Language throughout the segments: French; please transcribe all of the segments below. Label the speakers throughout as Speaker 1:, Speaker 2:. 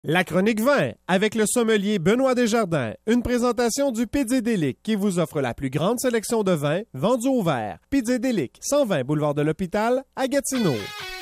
Speaker 1: La chronique vin avec le sommelier Benoît Desjardins. Une présentation du Pizzédélic qui vous offre la plus grande sélection de vins vendus au verre. Pizzédélic, 120 boulevard de l'Hôpital à Gatineau.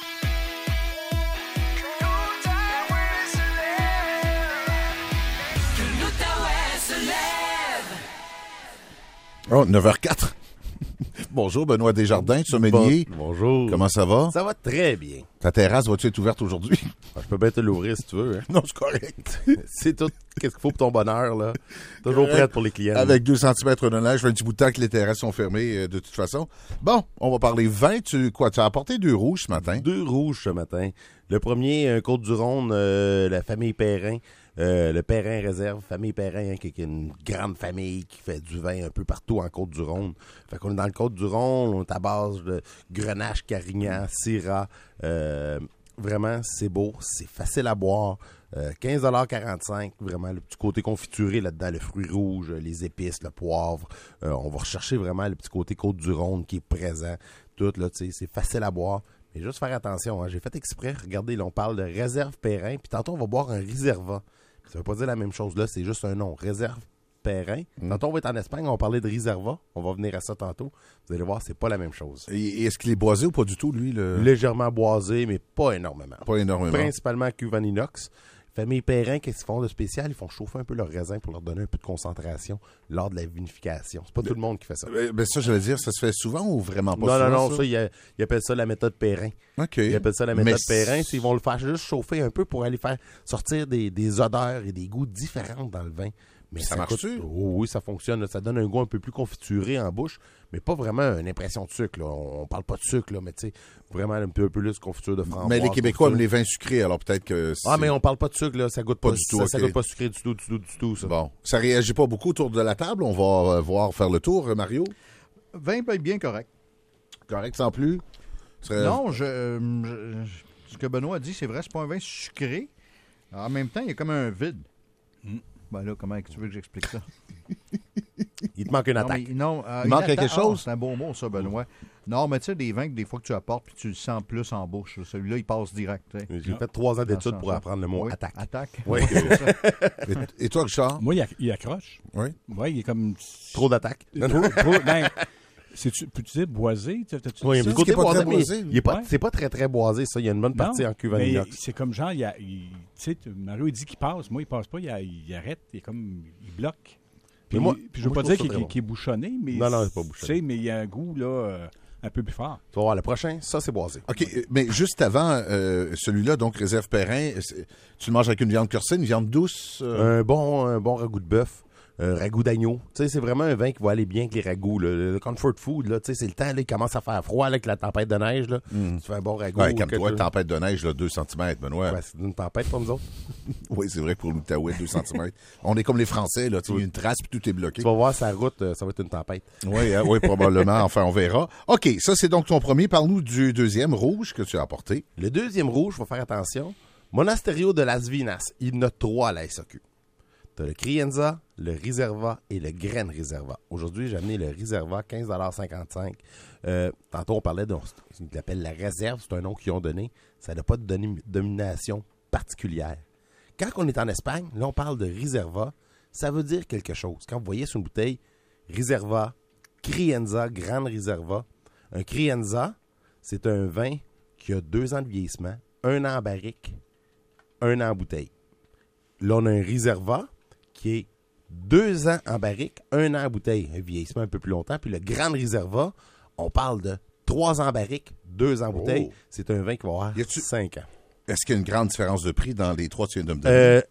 Speaker 2: Oh, 9h04. Bonjour, Benoît Desjardins, sommelier.
Speaker 3: Bonjour.
Speaker 2: Comment ça va?
Speaker 3: Ça va très bien.
Speaker 2: Ta terrasse va-tu être ouverte aujourd'hui?
Speaker 3: Je peux bien te l'ouvrir si tu veux. Hein?
Speaker 2: Non, c'est correct.
Speaker 3: C'est tout. Qu'est-ce qu'il faut pour ton bonheur, là? Toujours prête pour les clients.
Speaker 2: Avec 2 cm de neige, fait un petit bout de temps que les terrasses sont fermées de toute façon. Bon, on va parler vin. Tu as apporté 2 rouges ce matin?
Speaker 3: 2 rouges ce matin. Le premier, Côte-du-Rhône, la famille Perrin. Le Perrin Réserve, famille Perrin, hein, qui est une grande famille qui fait du vin un peu partout en Côte-du-Rhône. Fait qu'on est dans le Côte-du-Rhône, on est à base de Grenache, Carignan, Syrah. Vraiment, c'est beau, c'est facile à boire. 15,45 $, vraiment le petit côté confituré là-dedans, le fruit rouge, les épices, le poivre. On va rechercher vraiment le petit côté Côte-du-Rhône qui est présent. Tout, là, tu sais, c'est facile à boire. Mais juste faire attention, hein, j'ai fait exprès, regardez, là, on parle de Réserve Perrin, puis tantôt on va boire un Riserva. Ça veut pas dire la même chose là, c'est juste un nom, Réserve Perrin. Tantôt on va être en Espagne, on va parler de Riserva, on va venir à ça tantôt. Vous allez voir, c'est pas la même chose.
Speaker 2: Et est-ce qu'il est boisé ou pas du tout, lui?
Speaker 3: Légèrement boisé, mais pas énormément.
Speaker 2: Pas énormément.
Speaker 3: Principalement cuve en inox. Famille Perrin, qu'est-ce qu'ils font de spécial? Ils font chauffer un peu leurs raisins pour leur donner un peu de concentration lors de la vinification. C'est pas tout le monde qui fait ça.
Speaker 2: Ben ça, je veux dire, ça se fait souvent ou vraiment pas souvent?
Speaker 3: Non, ça, ils appellent ça la méthode Perrin.
Speaker 2: OK.
Speaker 3: Ils appellent ça la méthode Perrin. Ils vont le faire juste chauffer un peu pour aller faire sortir des odeurs et des goûts différents dans le vin. Mais
Speaker 2: ça marche-tu?
Speaker 3: Oui, ça fonctionne. Là. Ça donne un goût un peu plus confituré en bouche, mais pas vraiment une impression de sucre. Là. On parle pas de sucre, là, mais tu sais, vraiment un peu plus de confiture de framboise.
Speaker 2: Mais les Québécois aiment les vins sucrés, alors peut-être que c'est...
Speaker 3: Ah, mais on parle pas de sucre, là. Ça goûte pas
Speaker 2: du tout.
Speaker 3: Ça goûte pas sucré du tout, ça.
Speaker 2: Bon. Ça réagit pas beaucoup autour de la table. On va voir faire le tour, Mario.
Speaker 4: Vin bien correct.
Speaker 2: Correct sans plus?
Speaker 4: Non, ce que Benoît a dit, c'est vrai, c'est pas un vin sucré. En même temps, il y a comme un vide. Ben là, comment tu veux que j'explique ça?
Speaker 3: Il te manque une attaque.
Speaker 2: Il manque quelque chose?
Speaker 4: C'est un bon mot, ça, Benoît. Non, mais tu sais, des vins que des fois que tu apportes puis tu le sens plus en bouche. Celui-là, il passe direct.
Speaker 3: J'ai fait 3 ans d'études pour apprendre le mot attaque.
Speaker 4: Attaque?
Speaker 3: Oui.
Speaker 2: Et toi, Richard?
Speaker 5: Moi, il accroche.
Speaker 2: Oui.
Speaker 5: Oui, il est comme...
Speaker 3: Trop d'attaque.
Speaker 5: Peux-tu dire boisé?
Speaker 3: Oui,
Speaker 2: c'est côté boisé, mais
Speaker 3: c'est pas très, très boisé, ça. Il y a une bonne partie en cuve en inox.
Speaker 5: C'est comme genre, tu sais, Mario, il dit qu'il passe. Moi, il passe pas, il arrête. Il bloque. Puis je veux pas dire qu'il est bouchonné, mais...
Speaker 3: Non, c'est pas bouchonné.
Speaker 5: Mais il y a un goût, là, un peu plus fort.
Speaker 3: Tu vas voir, le prochain, ça, c'est boisé.
Speaker 2: OK, mais juste avant, celui-là, donc Réserve Perrin, tu le manges avec une viande corsée, une viande douce?
Speaker 3: Un bon ragoût de bœuf. Ragoût d'agneau. Tu sais, c'est vraiment un vin qui va aller bien avec les ragoûts. Le comfort food, là, tu sais, c'est le temps, là, il commence à faire froid là, avec la tempête de neige. Là. Tu fais un bon ragoût.
Speaker 2: Ouais, comme toi, tempête de neige, là, 2 cm, Benoît.
Speaker 3: Ouais, c'est une tempête pour nous autres.
Speaker 2: Oui, c'est vrai, pour l'Outaouais, 2 cm. On est comme les Français, là, tu sais, une trace puis tout est bloqué.
Speaker 3: Tu vas voir sa route, ça va être une tempête.
Speaker 2: Oui, probablement. Enfin, on verra. OK, ça, c'est donc ton premier. Parle-nous du deuxième rouge que tu as apporté.
Speaker 3: Le deuxième rouge, il faut faire attention. Monasterio de Las Vinas. Il y en a 3 à la SAQ. Tu as le Crianza, le Riserva et le Gren Riserva. Aujourd'hui, j'ai amené le Riserva, 15,55 $. Tantôt, on parlait de ce qu'ils appellent la réserve. C'est un nom qu'ils ont donné. Ça n'a pas de domination particulière. Quand on est en Espagne, là, on parle de Riserva. Ça veut dire quelque chose. Quand vous voyez sur une bouteille Riserva, Crianza, Gran Riserva, un Crianza, c'est un vin qui a 2 ans de vieillissement, 1 an en barrique, 1 an en bouteille. Là, on a un Riserva qui est 2 ans en barrique, 1 an en bouteille. Un vieillissement un peu plus longtemps. Puis le Grand Riserva, on parle de 3 ans en barrique, 2 ans en bouteille. C'est un vin qui va avoir 5 ans.
Speaker 2: Est-ce qu'il y a une grande différence de prix dans les 3 que tu viens de me donner?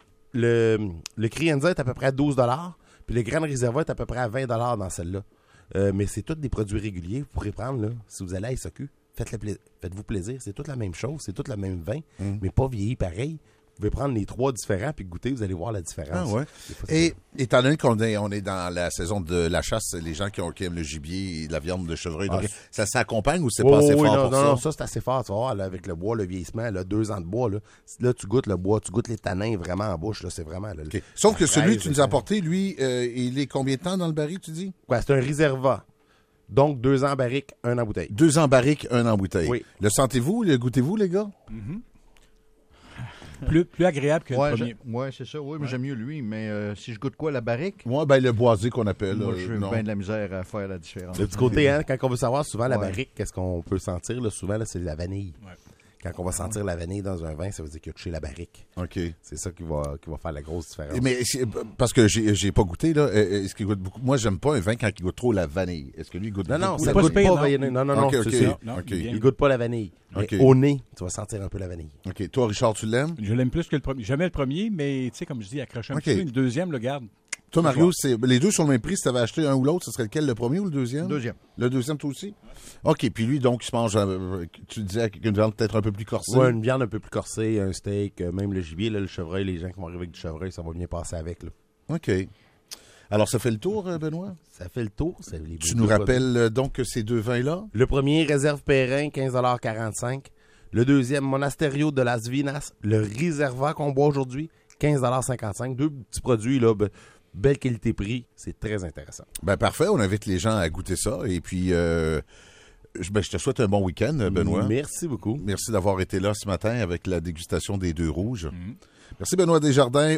Speaker 3: Le Crianza est à peu près à 12 $, puis le Grand Riserva est à peu près à 20 $ dans celle-là. Mais c'est tous des produits réguliers. Vous pourrez prendre, là, si vous allez à SAQ, faites-vous plaisir. C'est toute la même chose, c'est tout le même vin, mais pas vieilli pareil. Vous pouvez prendre les 3 différents puis goûter, vous allez voir la différence.
Speaker 2: Ah ouais. Et étant donné qu'on est dans la saison de la chasse, les gens qui aiment le gibier et la viande de chevreuil, ça s'accompagne ou c'est pas assez fort pour ça?
Speaker 3: Non, ça c'est assez fort. Tu vas voir, là, avec le bois, le vieillissement, là, 2 ans de bois, là, tu goûtes le bois, tu goûtes les tanins vraiment en bouche. Là, c'est vraiment... Là,
Speaker 2: Sauf que celui que tu nous as apporté, lui, il est combien de temps dans le baril, tu dis?
Speaker 3: Ouais, c'est un Riserva. Donc, 2 ans en barrique, 1 an en bouteille.
Speaker 2: 2 ans en barrique, 1 an en bouteille.
Speaker 3: Oui.
Speaker 2: Le sentez-vous? Le goûtez-vous, les gars?
Speaker 5: plus agréable que le premier.
Speaker 4: Oui, c'est ça. Oui, mais j'aime mieux lui. Mais si je goûte quoi, la barrique?
Speaker 2: Moi, le boisé qu'on appelle.
Speaker 4: Moi, j'ai bien de la misère à faire la différence.
Speaker 3: Le petit côté, hein, quand on veut savoir souvent la barrique, qu'est-ce qu'on peut sentir, là, souvent, là, c'est la vanille. Ouais. Quand on va sentir la vanille dans un vin, ça veut dire qu'il y a touché la barrique.
Speaker 2: OK.
Speaker 3: C'est ça qui va faire la grosse différence.
Speaker 2: Mais parce que j'ai pas goûté, là. Est-ce qu'il goûte beaucoup? Moi, j'aime pas un vin quand il goûte trop la vanille. Est-ce que lui, il goûte
Speaker 3: non,
Speaker 2: beaucoup?
Speaker 3: Ça
Speaker 5: pas
Speaker 3: goûte
Speaker 5: pire,
Speaker 3: pas vanille. Non,
Speaker 2: okay,
Speaker 3: c'est ça. Il goûte pas la vanille.
Speaker 2: Okay.
Speaker 3: Mais au nez, tu vas sentir un peu la vanille.
Speaker 2: OK. Toi, Richard, tu l'aimes?
Speaker 5: Je l'aime plus que le premier. J'aimais le premier, mais tu sais, comme je dis, accroche un petit peu. Une deuxième, le garde.
Speaker 2: Toi, Mario, les deux sont le même prix. Si tu avais acheté un ou l'autre, ce serait lequel, le premier ou le deuxième?
Speaker 4: Deuxième.
Speaker 2: Le deuxième, toi aussi? OK. Puis lui, donc, il se mange, tu disais, avec une viande peut-être un peu plus corsée.
Speaker 3: Oui, une viande un peu plus corsée, un steak, même le gibier, là, le chevreuil, les gens qui vont arriver avec du chevreuil, ça va bien passer avec. Là.
Speaker 2: OK. Alors, ça fait le tour, Benoît?
Speaker 3: Ça fait le tour.
Speaker 2: Tu nous rappelles donc ces deux vins-là?
Speaker 3: Le premier, Réserve Perrin, 15,45 $. Le deuxième, Monasterio de Las Vinas, le Riserva qu'on boit aujourd'hui, 15,55 $. Deux petits produits, là, belle qualité-prix, c'est très intéressant.
Speaker 2: Ben parfait, on invite les gens à goûter ça. Et puis, je te souhaite un bon week-end, Benoît.
Speaker 3: Merci beaucoup.
Speaker 2: Merci d'avoir été là ce matin avec la dégustation des deux rouges. Merci, Benoît Desjardins.